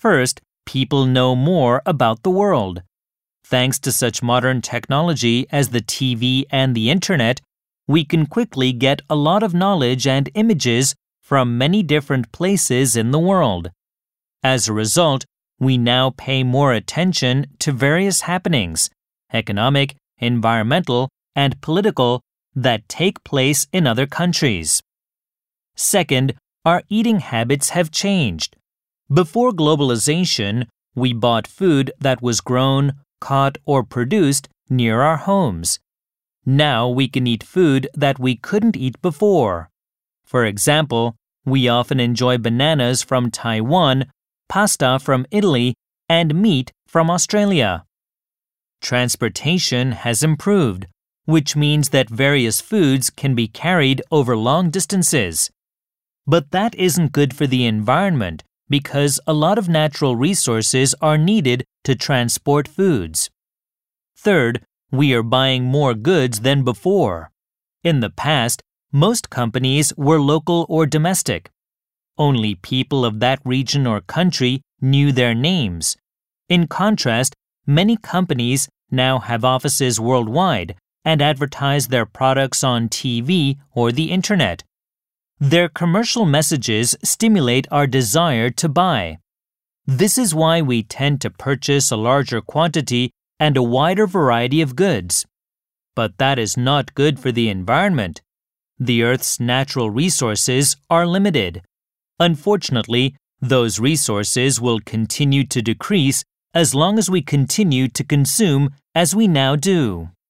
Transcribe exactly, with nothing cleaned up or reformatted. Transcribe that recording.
First, people know more about the world. Thanks to such modern technology as the T V and the Internet, we can quickly get a lot of knowledge and images from many different places in the world. As a result, we now pay more attention to various happenings, economic, environmental, and political, that take place in other countries. Second, our eating habits have changed. Before globalization, we bought food that was grown, caught, or produced near our homes. Now we can eat food that we couldn't eat before. For example, we often enjoy bananas from Taiwan, pasta from Italy, and meat from Australia. Transportation has improved, which means that various foods can be carried over long distances. But that isn't good for the environment because a lot of natural resources are needed to transport foods. Third, we are buying more goods than before. In the past, most companies were local or domestic. Only people of that region or country knew their names. In contrast, many companies now have offices worldwide and advertise their products on T V or the Internet. Their commercial messages stimulate our desire to buy. This is why we tend to purchase a larger quantity and a wider variety of goods. But that is not good for the environment. The Earth's natural resources are limited. Unfortunately, those resources will continue to decrease as long as we continue to consume as we now do.